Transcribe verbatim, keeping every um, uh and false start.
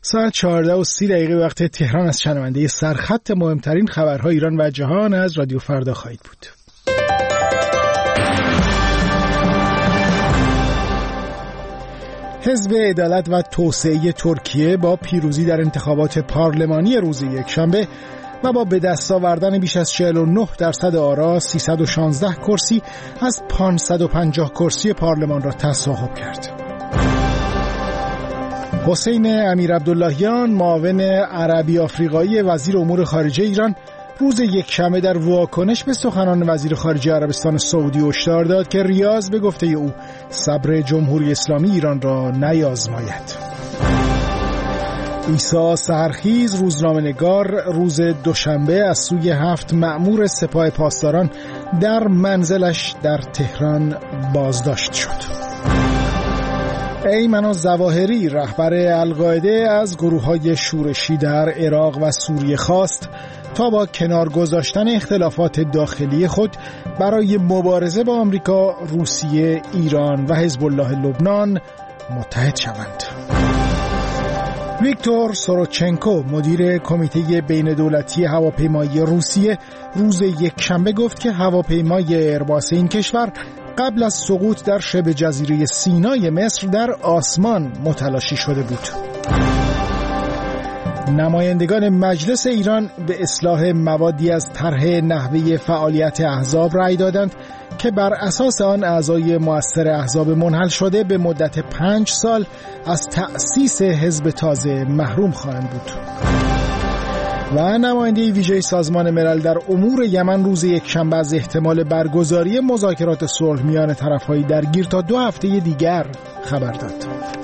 ساعت چهارده و سی دقیقه وقت تهران از شنونده سرخط مهمترین خبرهای ایران و جهان از رادیو فردا خواهید بود. حزب عدالت و توسعه ترکیه با پیروزی در انتخابات پارلمانی روز یکشنبه و با به دست آوردن بیش از چهل و نه درصد آرا سیصد و شانزده کرسی از پانصد و پنجاه کرسی پارلمان را تصاحب کرد. حسین امیرعبداللهیان معاون عربی آفریقایی وزیر امور خارجه ایران روز یکشنبه در واکنش به سخنان وزیر خارجه عربستان سعودی هشدار داد که ریاض به گفته او صبر جمهوری اسلامی ایران را نیازماید. عیسی سحرخیز روزنامه‌نگار روز دوشنبه از سوی هفت مأمور سپاه پاسداران در منزلش در تهران بازداشت شد. ایمن الظواهری رهبر القاعده از گروه‌های شورشی در عراق و سوریه خواست تا با کنار گذاشتن اختلافات داخلی خود برای مبارزه با آمریکا، روسیه، ایران و حزب الله لبنان متحد شوند. ویکتور سوروچنکو مدیر کمیته بین دولتی هواپیمایی روسیه روز یکشنبه گفت که هواپیمای ایرباس این کشور قبل از سقوط در شبه جزیره سینای مصر در آسمان متلاشی شده بود. نمایندگان مجلس ایران به اصلاح موادی از طرح نحوه فعالیت احزاب رأی دادند که بر اساس آن اعضای مؤثر احزاب منحل شده به مدت پنج سال از تأسیس حزب تازه محروم خواهند بود. و نماینده ویژه سازمان ملل در امور یمن روز یکشنبه از احتمال برگزاری مذاکرات صلح میان طرف‌های درگیر تا دو هفته دیگر خبر داد.